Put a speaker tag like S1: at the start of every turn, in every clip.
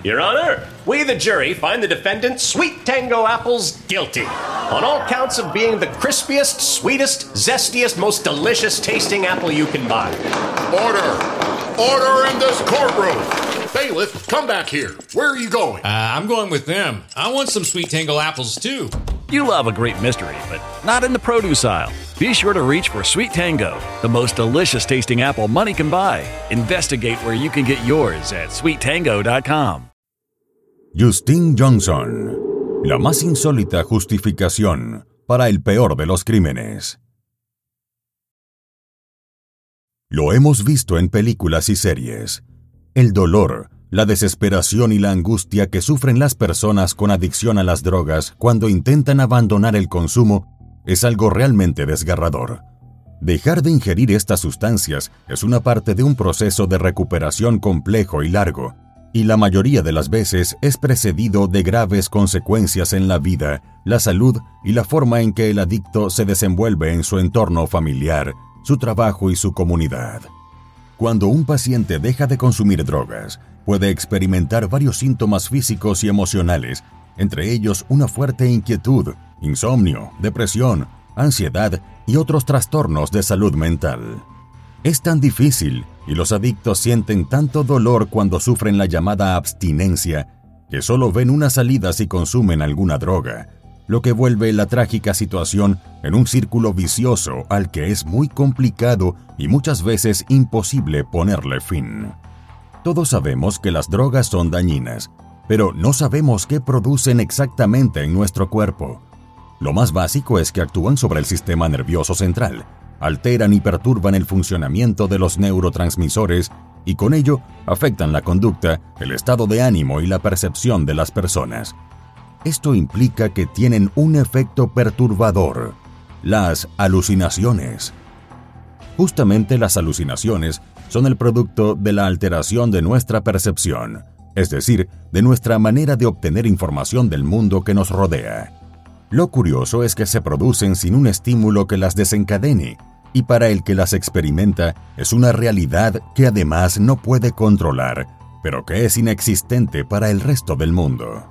S1: Your Honor, we, the jury, find the defendant, Sweet Tango Apples, guilty on all counts of being the crispiest, sweetest, zestiest, most delicious tasting apple you can buy.
S2: Order! Order in this courtroom! Bailiff, come back here. Where are you going?
S3: I'm going with them. I want some Sweet Tango apples, too.
S4: You love a great mystery, but not in the produce aisle. Be sure to reach for Sweet Tango, the most delicious tasting apple money can buy. Investigate where you can get yours at sweettango.com.
S5: Justine Johnson, la más insólita justificación para el peor de los crímenes. Lo hemos visto en películas y series. El dolor, la desesperación y la angustia que sufren las personas con adicción a las drogas cuando intentan abandonar el consumo es algo realmente desgarrador. Dejar de ingerir estas sustancias es una parte de un proceso de recuperación complejo y largo, y la mayoría de las veces es precedido de graves consecuencias en la vida, la salud y la forma en que el adicto se desenvuelve en su entorno familiar, su trabajo y su comunidad. Cuando un paciente deja de consumir drogas, puede experimentar varios síntomas físicos y emocionales, entre ellos una fuerte inquietud, insomnio, depresión, ansiedad y otros trastornos de salud mental. Es tan difícil y los adictos sienten tanto dolor cuando sufren la llamada abstinencia que solo ven una salida si consumen alguna droga, lo que vuelve la trágica situación en un círculo vicioso al que es muy complicado y muchas veces imposible ponerle fin. Todos sabemos que las drogas son dañinas, pero no sabemos qué producen exactamente en nuestro cuerpo. Lo más básico es que actúan sobre el sistema nervioso central, alteran y perturban el funcionamiento de los neurotransmisores y con ello afectan la conducta, el estado de ánimo y la percepción de las personas. Esto implica que tienen un efecto perturbador: las alucinaciones. Justamente las alucinaciones son el producto de la alteración de nuestra percepción, es decir, de nuestra manera de obtener información del mundo que nos rodea. Lo curioso es que se producen sin un estímulo que las desencadene, y para el que las experimenta es una realidad que además no puede controlar, pero que es inexistente para el resto del mundo.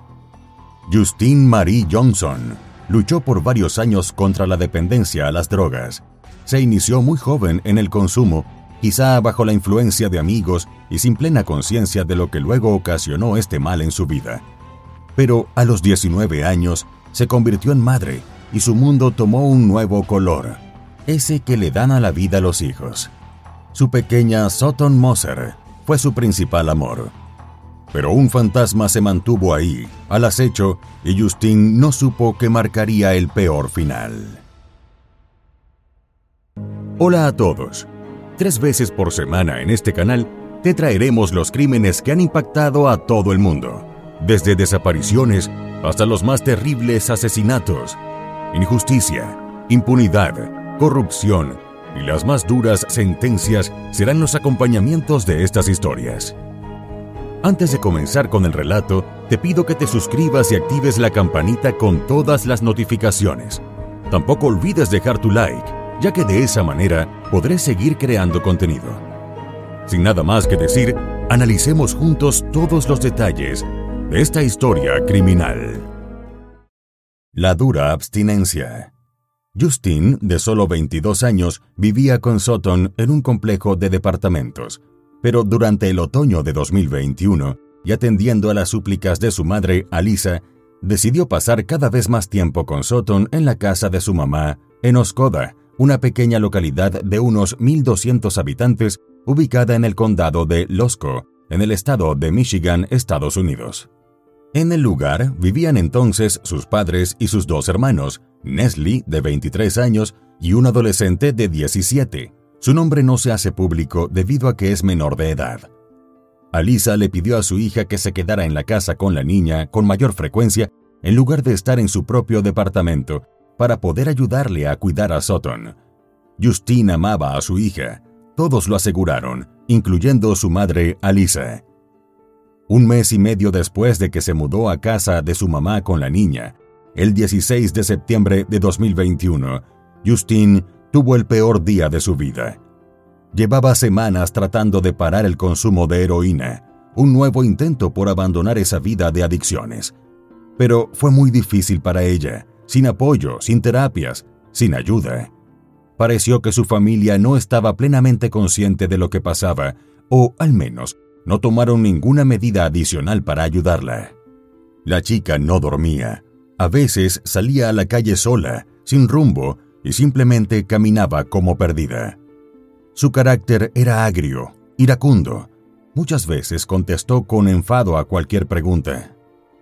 S5: Justine Marie Johnson luchó por varios años contra la dependencia a las drogas. Se inició muy joven en el consumo, quizá bajo la influencia de amigos y sin plena conciencia de lo que luego ocasionó este mal en su vida. Pero a los 19 años se convirtió en madre y su mundo tomó un nuevo color, ese que le dan a la vida los hijos. Su pequeña Sutton Moser fue su principal amor. Pero un fantasma se mantuvo ahí, al acecho, y Justine no supo que marcaría el peor final. Hola a todos. 3 veces por semana en este canal te traeremos los crímenes que han impactado a todo el mundo, desde desapariciones hasta los más terribles asesinatos. Injusticia, impunidad, corrupción y las más duras sentencias serán los acompañamientos de estas historias. Antes de comenzar con el relato, te pido que te suscribas y actives la campanita con todas las notificaciones. Tampoco olvides dejar tu like, ya que de esa manera podré seguir creando contenido. Sin nada más que decir, analicemos juntos todos los detalles de esta historia criminal. La dura abstinencia. Justine, de solo 22 años, vivía con Sutton en un complejo de departamentos, pero durante el otoño de 2021, y atendiendo a las súplicas de su madre, Alisa, decidió pasar cada vez más tiempo con Sutton en la casa de su mamá, en Oscoda, una pequeña localidad de unos 1,200 habitantes ubicada en el condado de Losco, en el estado de Michigan, Estados Unidos. En el lugar vivían entonces sus padres y sus 2 hermanos, Neslie, de 23 años, y un adolescente de 17. Su nombre no se hace público debido a que es menor de edad. Alisa le pidió a su hija que se quedara en la casa con la niña con mayor frecuencia en lugar de estar en su propio departamento para poder ayudarle a cuidar a Sutton. Justine amaba a su hija, todos lo aseguraron, incluyendo su madre, Alisa. 1 mes y medio después de que se mudó a casa de su mamá con la niña, el 16 de septiembre de 2021, Justine tuvo el peor día de su vida. Llevaba semanas tratando de parar el consumo de heroína, un nuevo intento por abandonar esa vida de adicciones. Pero fue muy difícil para ella, sin apoyo, sin terapias, sin ayuda. Pareció que su familia no estaba plenamente consciente de lo que pasaba, o al menos no tomaron ninguna medida adicional para ayudarla. La chica no dormía. A veces salía a la calle sola, sin rumbo, y simplemente caminaba como perdida. Su carácter era agrio, iracundo. Muchas veces contestó con enfado a cualquier pregunta.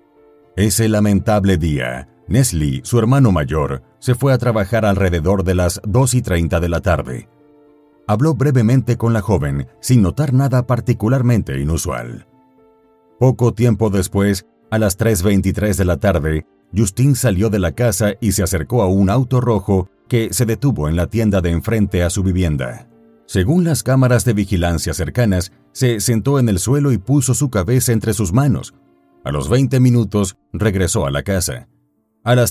S5: Ese lamentable día, Nesli, su hermano mayor, se fue a trabajar alrededor de las 2:30 de la tarde. Habló brevemente con la joven, sin notar nada particularmente inusual. Poco tiempo después, a las 3:23 de la tarde, Justine salió de la casa y se acercó a un auto rojo que se detuvo en la tienda de enfrente a su vivienda. Según las cámaras de vigilancia cercanas, se sentó en el suelo y puso su cabeza entre sus manos. A los 20 minutos, regresó a la casa. A las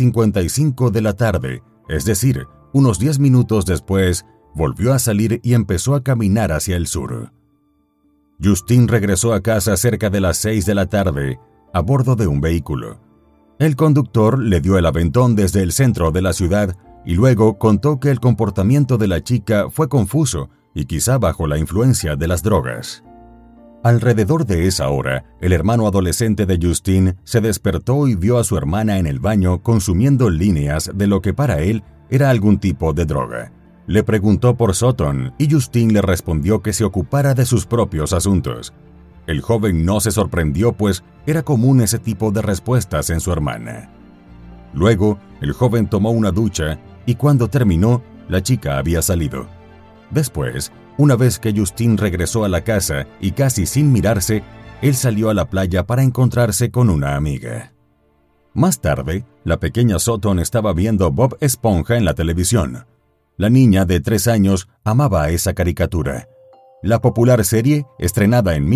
S5: 3:55 de la tarde, es decir, unos 10 minutos después, volvió a salir y empezó a caminar hacia el sur. Justine regresó a casa cerca de las 6 de la tarde, a bordo de un vehículo. El conductor le dio el aventón desde el centro de la ciudad y luego contó que el comportamiento de la chica fue confuso y quizá bajo la influencia de las drogas. Alrededor de esa hora, el hermano adolescente de Justine se despertó y vio a su hermana en el baño consumiendo líneas de lo que para él era algún tipo de droga. Le preguntó por Sutton y Justine le respondió que se ocupara de sus propios asuntos. El joven no se sorprendió, pues era común ese tipo de respuestas en su hermana. Luego, el joven tomó una ducha y cuando terminó, la chica había salido. Después, una vez que Justine regresó a la casa y casi sin mirarse, él salió a la playa para encontrarse con una amiga. Más tarde, la pequeña Sutton estaba viendo Bob Esponja en la televisión. La niña de 3 años amaba a esa caricatura. La popular serie, estrenada en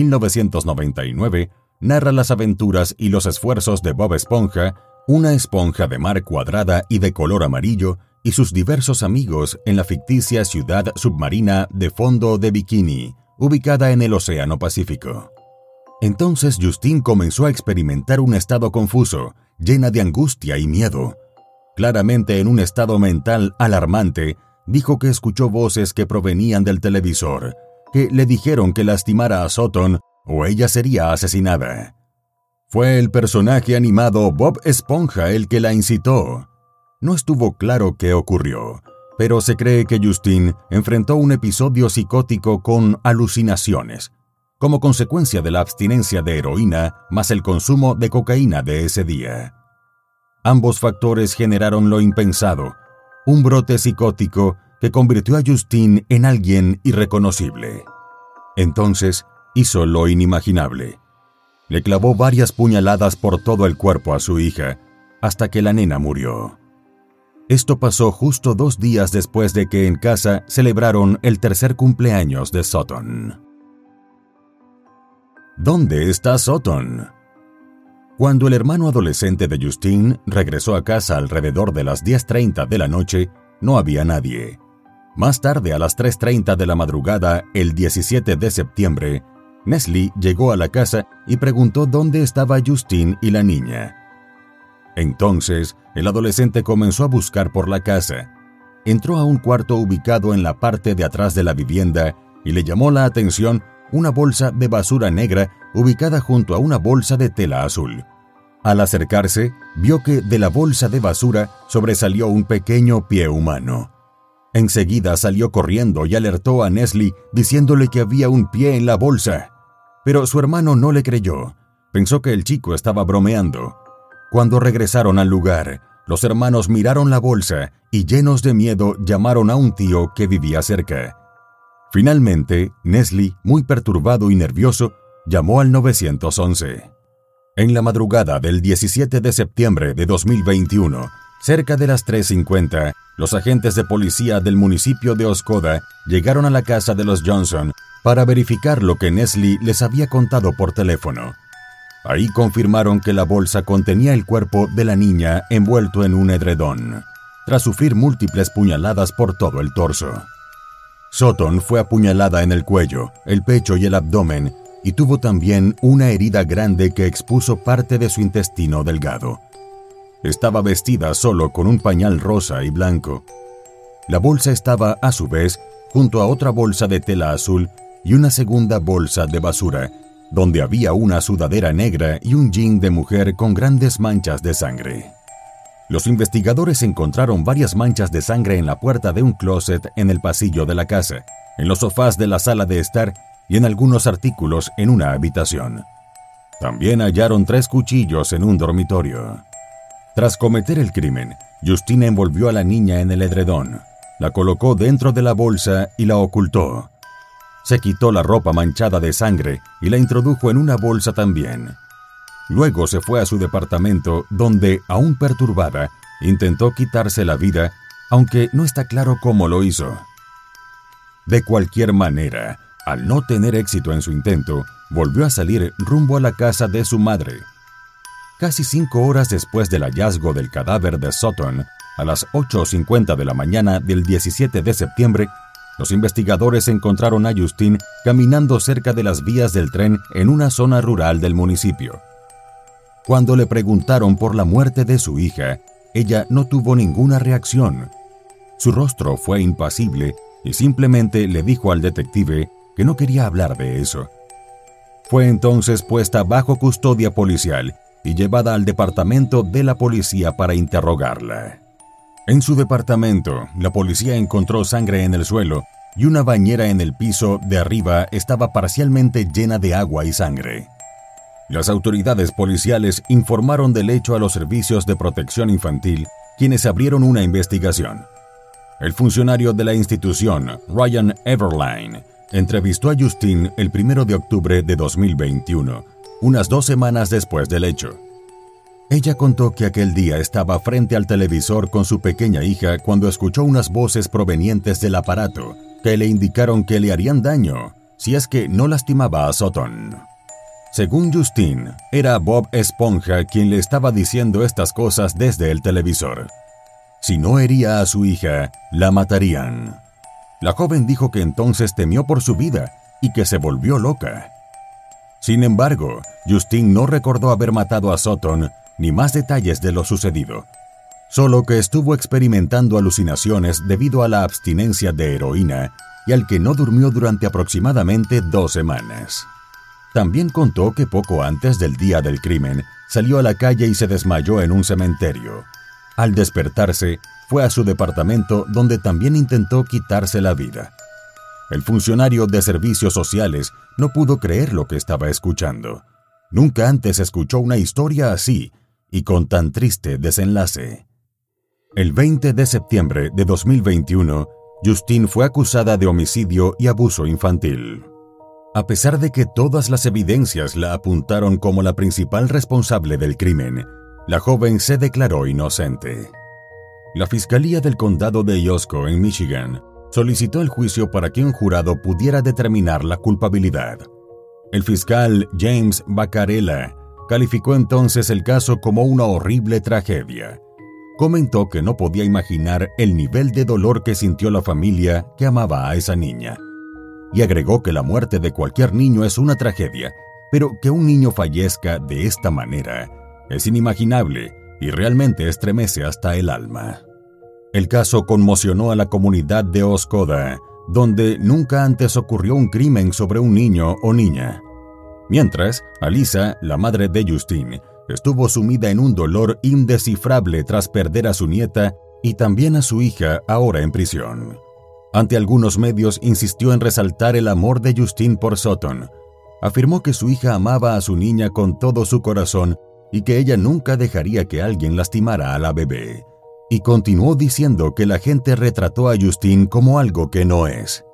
S5: 1999, narra las aventuras y los esfuerzos de Bob Esponja, una esponja de mar cuadrada y de color amarillo, y sus diversos amigos en la ficticia ciudad submarina de fondo de Bikini, ubicada en el Océano Pacífico. Entonces Justine comenzó a experimentar un estado confuso, llena de angustia y miedo. Claramente en un estado mental alarmante, dijo que escuchó voces que provenían del televisor, que le dijeron que lastimara a Sutton o ella sería asesinada. Fue el personaje animado Bob Esponja el que la incitó. No estuvo claro qué ocurrió, pero se cree que Justine enfrentó un episodio psicótico con alucinaciones, como consecuencia de la abstinencia de heroína más el consumo de cocaína de ese día. Ambos factores generaron lo impensado, un brote psicótico que convirtió a Justine en alguien irreconocible. Entonces hizo lo inimaginable. Le clavó varias puñaladas por todo el cuerpo a su hija, hasta que la nena murió. Esto pasó justo 2 días después de que en casa celebraron el 3er cumpleaños de Sutton. ¿Dónde está Sutton? Cuando el hermano adolescente de Justine regresó a casa alrededor de las 10:30 de la noche, no había nadie. Más tarde, a las 3:30 de la madrugada, el 17 de septiembre, Nesli llegó a la casa y preguntó dónde estaba Justine y la niña. Entonces, el adolescente comenzó a buscar por la casa. Entró a un cuarto ubicado en la parte de atrás de la vivienda y le llamó la atención una bolsa de basura negra ubicada junto a una bolsa de tela azul. Al acercarse, vio que de la bolsa de basura sobresalió un pequeño pie humano. Enseguida salió corriendo y alertó a Nesli diciéndole que había un pie en la bolsa. Pero su hermano no le creyó. Pensó que el chico estaba bromeando. Cuando regresaron al lugar, los hermanos miraron la bolsa y llenos de miedo llamaron a un tío que vivía cerca. Finalmente, Nesli, muy perturbado y nervioso, llamó al 911. En la madrugada del 17 de septiembre de 2021, cerca de las 3:50, los agentes de policía del municipio de Oscoda llegaron a la casa de los Johnson para verificar lo que Nesli les había contado por teléfono. Ahí confirmaron que la bolsa contenía el cuerpo de la niña envuelto en un edredón, tras sufrir múltiples puñaladas por todo el torso. Sutton fue apuñalada en el cuello, el pecho y el abdomen, y tuvo también una herida grande que expuso parte de su intestino delgado. Estaba vestida solo con un pañal rosa y blanco. La bolsa estaba, a su vez, junto a otra bolsa de tela azul y una segunda bolsa de basura, donde había una sudadera negra y un jean de mujer con grandes manchas de sangre. Los investigadores encontraron varias manchas de sangre en la puerta de un closet en el pasillo de la casa, en los sofás de la sala de estar y en algunos artículos en una habitación. También hallaron 3 cuchillos en un dormitorio. Tras cometer el crimen, Justine envolvió a la niña en el edredón, la colocó dentro de la bolsa y la ocultó. Se quitó la ropa manchada de sangre y la introdujo en una bolsa también. Luego se fue a su departamento, donde, aún perturbada, intentó quitarse la vida, aunque no está claro cómo lo hizo. De cualquier manera, al no tener éxito en su intento, volvió a salir rumbo a la casa de su madre. Casi 5 horas después del hallazgo del cadáver de Sutton, a las 8:50 de la mañana del 17 de septiembre, los investigadores encontraron a Justine caminando cerca de las vías del tren en una zona rural del municipio. Cuando le preguntaron por la muerte de su hija, ella no tuvo ninguna reacción. Su rostro fue impasible y simplemente le dijo al detective que no quería hablar de eso. Fue entonces puesta bajo custodia policial y llevada al departamento de la policía para interrogarla. En su departamento, la policía encontró sangre en el suelo y una bañera en el piso de arriba estaba parcialmente llena de agua y sangre. Las autoridades policiales informaron del hecho a los servicios de protección infantil, quienes abrieron una investigación. El funcionario de la institución, Ryan Everline, entrevistó a Justine el 1 de octubre de 2021, unas 2 semanas después del hecho. Ella contó que aquel día estaba frente al televisor con su pequeña hija cuando escuchó unas voces provenientes del aparato que le indicaron que le harían daño si es que no lastimaba a Sutton. Según Justine, era Bob Esponja quien le estaba diciendo estas cosas desde el televisor. Si no hería a su hija, la matarían. La joven dijo que entonces temió por su vida y que se volvió loca. Sin embargo, Justine no recordó haber matado a Sutton ni más detalles de lo sucedido, solo que estuvo experimentando alucinaciones debido a la abstinencia de heroína y al que no durmió durante aproximadamente 2 semanas. También contó que poco antes del día del crimen salió a la calle y se desmayó en un cementerio. Al despertarse, fue a su departamento donde también intentó quitarse la vida. El funcionario de servicios sociales no pudo creer lo que estaba escuchando. Nunca antes escuchó una historia así y con tan triste desenlace. El 20 de septiembre de 2021, Justine fue acusada de homicidio y abuso infantil. A pesar de que todas las evidencias la apuntaron como la principal responsable del crimen, la joven se declaró inocente. La Fiscalía del Condado de Iosco, en Michigan, solicitó el juicio para que un jurado pudiera determinar la culpabilidad. El fiscal James Baccarella calificó entonces el caso como una horrible tragedia. Comentó que no podía imaginar el nivel de dolor que sintió la familia que amaba a esa niña. Y agregó que la muerte de cualquier niño es una tragedia, pero que un niño fallezca de esta manera es inimaginable y realmente estremece hasta el alma. El caso conmocionó a la comunidad de Oscoda, donde nunca antes ocurrió un crimen sobre un niño o niña. Mientras, Alisa, la madre de Justine, estuvo sumida en un dolor indescifrable tras perder a su nieta y también a su hija ahora en prisión. Ante algunos medios insistió en resaltar el amor de Justine por Sutton. Afirmó que su hija amaba a su niña con todo su corazón y que ella nunca dejaría que alguien lastimara a la bebé. Y continuó diciendo que la gente retrató a Justine como algo que no es.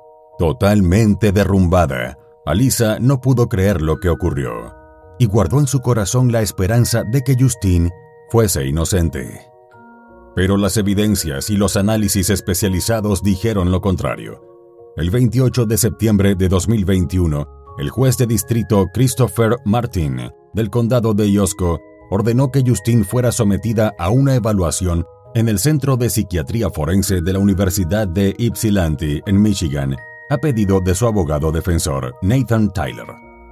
S5: Totalmente derrumbada, Alisa no pudo creer lo que ocurrió y guardó en su corazón la esperanza de que Justine fuese inocente. Pero las evidencias y los análisis especializados dijeron lo contrario. El 28 de septiembre de 2021, el juez de distrito Christopher Martin del condado de Iosco ordenó que Justine fuera sometida a una evaluación en el Centro de Psiquiatría Forense de la Universidad de Ypsilanti, en Michigan, a pedido de su abogado defensor, Nathan Tyler.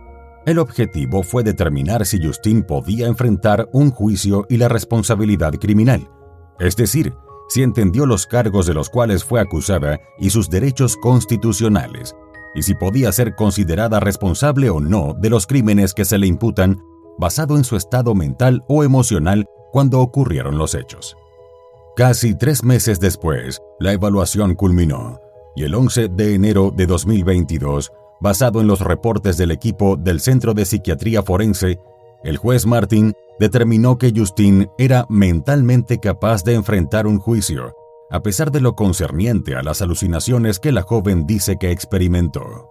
S5: El objetivo fue determinar si Justine podía enfrentar un juicio y la responsabilidad criminal, es decir, si entendió los cargos de los cuales fue acusada y sus derechos constitucionales, y si podía ser considerada responsable o no de los crímenes que se le imputan, basado en su estado mental o emocional cuando ocurrieron los hechos. Casi 3 meses después, la evaluación culminó, y el 11 de enero de 2022, basado en los reportes del equipo del Centro de Psiquiatría Forense, el juez Martin determinó que Justine era mentalmente capaz de enfrentar un juicio, a pesar de lo concerniente a las alucinaciones que la joven dice que experimentó.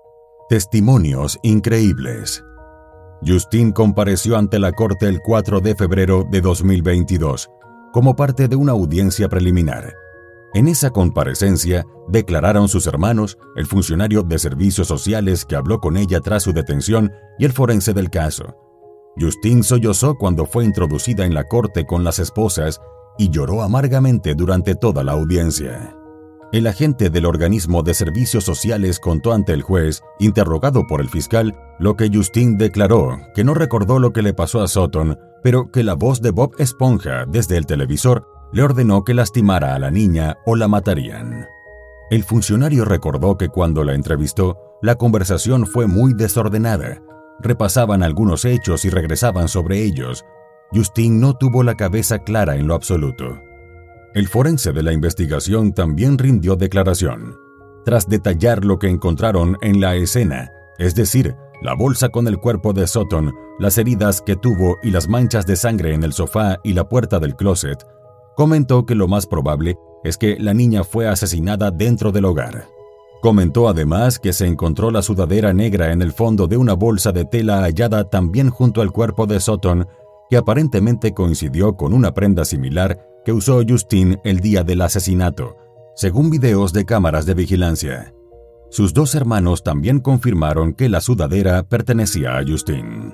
S5: Testimonios increíbles. Justine compareció ante la corte el 4 de febrero de 2022, como parte de una audiencia preliminar. En esa comparecencia, declararon sus hermanos, el funcionario de servicios sociales que habló con ella tras su detención y el forense del caso. Justine sollozó cuando fue introducida en la corte con las esposas y lloró amargamente durante toda la audiencia. El agente del organismo de servicios sociales contó ante el juez, interrogado por el fiscal, lo que Justine declaró, que no recordó lo que le pasó a Sutton, pero que la voz de Bob Esponja desde el televisor le ordenó que lastimara a la niña o la matarían. El funcionario recordó que cuando la entrevistó, la conversación fue muy desordenada. Repasaban algunos hechos y regresaban sobre ellos. Justine no tuvo la cabeza clara en lo absoluto. El forense de la investigación también rindió declaración. Tras detallar lo que encontraron en la escena, es decir, la bolsa con el cuerpo de Sutton, las heridas que tuvo y las manchas de sangre en el sofá y la puerta del closet, comentó que lo más probable es que la niña fue asesinada dentro del hogar. Comentó además que se encontró la sudadera negra en el fondo de una bolsa de tela hallada también junto al cuerpo de Sutton, que aparentemente coincidió con una prenda similar que usó Justine el día del asesinato, según videos de cámaras de vigilancia. Sus 2 hermanos también confirmaron que la sudadera pertenecía a Justine.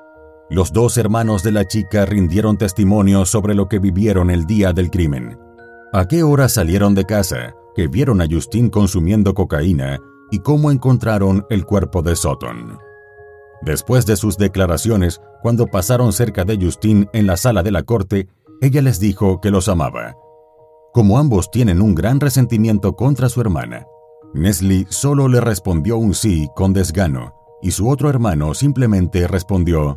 S5: Los 2 hermanos de la chica rindieron testimonio sobre lo que vivieron el día del crimen. A qué hora salieron de casa, que vieron a Justine consumiendo cocaína y cómo encontraron el cuerpo de Sutton. Después de sus declaraciones, cuando pasaron cerca de Justine en la sala de la corte, ella les dijo que los amaba. Como ambos tienen un gran resentimiento contra su hermana, Neslie solo le respondió un sí con desgano y su otro hermano simplemente respondió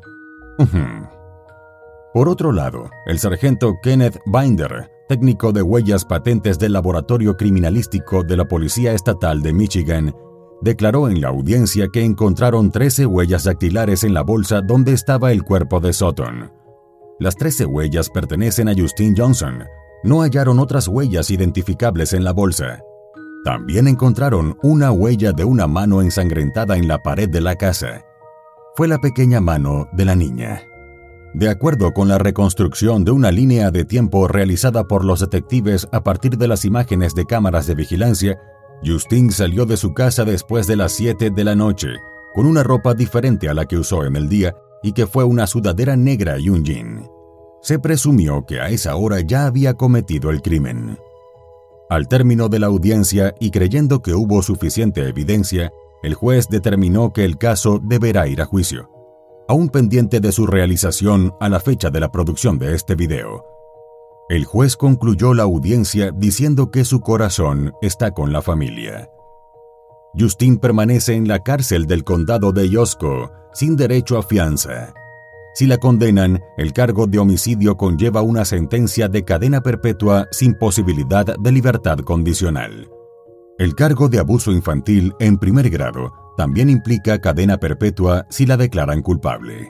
S5: Por otro lado, el sargento Kenneth Binder, técnico de huellas patentes del Laboratorio Criminalístico de la Policía Estatal de Michigan, declaró en la audiencia que encontraron 13 huellas dactilares en la bolsa donde estaba el cuerpo de Sutton. Las 13 huellas pertenecen a Justine Johnson. No hallaron otras huellas identificables en la bolsa. También encontraron una huella de una mano ensangrentada en la pared de la casa. Fue la pequeña mano de la niña. De acuerdo con la reconstrucción de una línea de tiempo realizada por los detectives a partir de las imágenes de cámaras de vigilancia, Justine salió de su casa después de las 7 de la noche, con una ropa diferente a la que usó en el día y que fue una sudadera negra y un jean. Se presumió que a esa hora ya había cometido el crimen. Al término de la audiencia y creyendo que hubo suficiente evidencia, el juez determinó que el caso deberá ir a juicio, aún pendiente de su realización a la fecha de la producción de este video. El juez concluyó la audiencia diciendo que su corazón está con la familia. Justine permanece en la cárcel del condado de Iosco, sin derecho a fianza. Si la condenan, el cargo de homicidio conlleva una sentencia de cadena perpetua sin posibilidad de libertad condicional. El cargo de abuso infantil en primer grado también implica cadena perpetua si la declaran culpable.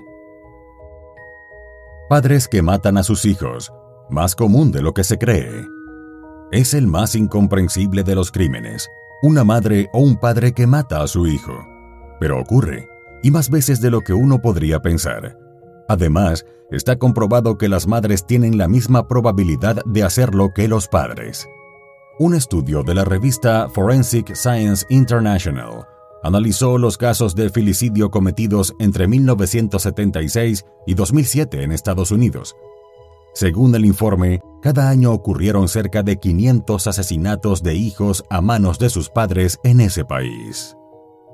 S5: Padres que matan a sus hijos, más común de lo que se cree. Es el más incomprensible de los crímenes, una madre o un padre que mata a su hijo. Pero ocurre, y más veces de lo que uno podría pensar. Además, está comprobado que las madres tienen la misma probabilidad de hacerlo que los padres. Un estudio de la revista Forensic Science International analizó los casos de filicidio cometidos entre 1976 y 2007 en Estados Unidos. Según el informe, cada año ocurrieron cerca de 500 asesinatos de hijos a manos de sus padres en ese país.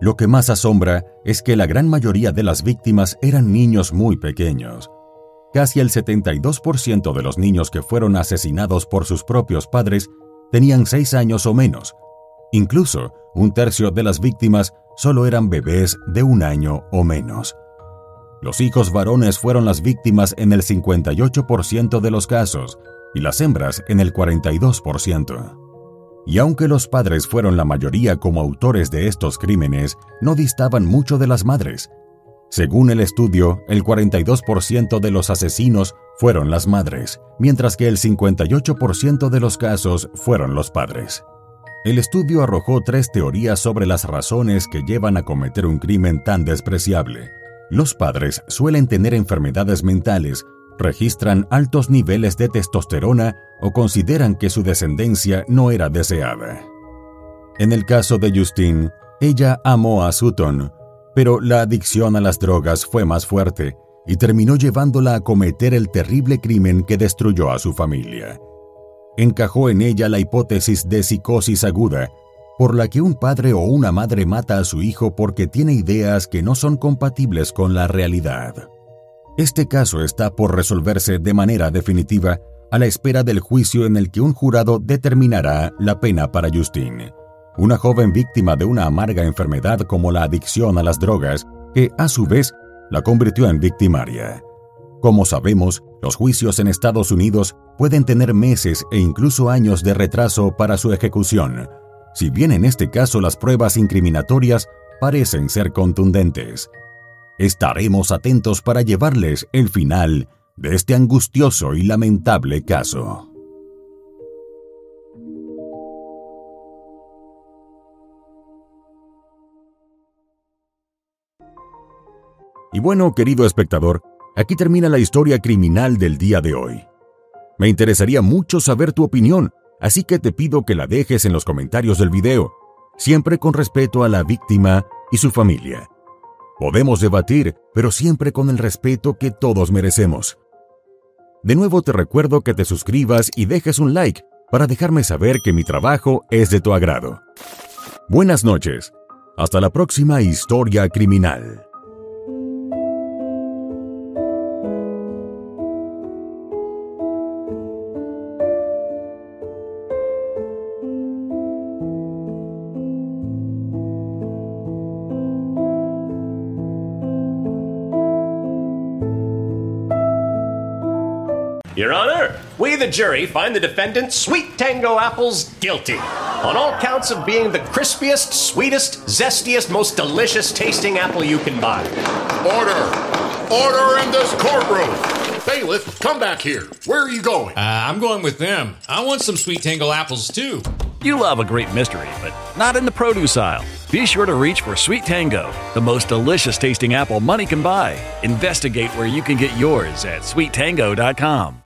S5: Lo que más asombra es que la gran mayoría de las víctimas eran niños muy pequeños. Casi el 72% de los niños que fueron asesinados por sus propios padres tenían 6 años o menos. Incluso, un tercio de las víctimas solo eran bebés de 1 año o menos. Los hijos varones fueron las víctimas en el 58% de los casos y las hembras en el 42%. Y aunque los padres fueron la mayoría como autores de estos crímenes, no distaban mucho de las madres. Según el estudio, el 42% de los asesinos fueron las madres, mientras que el 58% de los casos fueron los padres. El estudio arrojó 3 teorías sobre las razones que llevan a cometer un crimen tan despreciable. Los padres suelen tener enfermedades mentales, registran altos niveles de testosterona o consideran que su descendencia no era deseada. En el caso de Justine, ella amó a Sutton, pero la adicción a las drogas fue más fuerte y terminó llevándola a cometer el terrible crimen que destruyó a su familia. Encajó en ella la hipótesis de psicosis aguda, por la que un padre o una madre mata a su hijo porque tiene ideas que no son compatibles con la realidad. Este caso está por resolverse de manera definitiva a la espera del juicio en el que un jurado determinará la pena para Justine, una joven víctima de una amarga enfermedad como la adicción a las drogas, que a su vez la convirtió en victimaria. Como sabemos, los juicios en Estados Unidos pueden tener meses e incluso años de retraso para su ejecución, si bien en este caso las pruebas incriminatorias parecen ser contundentes. Estaremos atentos para llevarles el final de este angustioso y lamentable caso. Y bueno, querido espectador, aquí termina la historia criminal del día de hoy. Me interesaría mucho saber tu opinión, así que te pido que la dejes en los comentarios del video, siempre con respeto a la víctima y su familia. Podemos debatir, pero siempre con el respeto que todos merecemos. De nuevo te recuerdo que te suscribas y dejes un like para dejarme saber que mi trabajo es de tu agrado. Buenas noches. Hasta la próxima historia criminal.
S1: Your Honor, we the jury find the defendant Sweet Tango Apples guilty on all counts of being the crispiest, sweetest, zestiest, most delicious tasting apple you can buy.
S2: Order! Order in this courtroom! Bailiff, come back here. Where are you going?
S3: I'm going with them. I want some Sweet Tango apples, too.
S4: You love a great mystery, but not in the produce aisle. Be sure to reach for Sweet Tango, the most delicious tasting apple money can buy. Investigate where you can get yours at sweettango.com.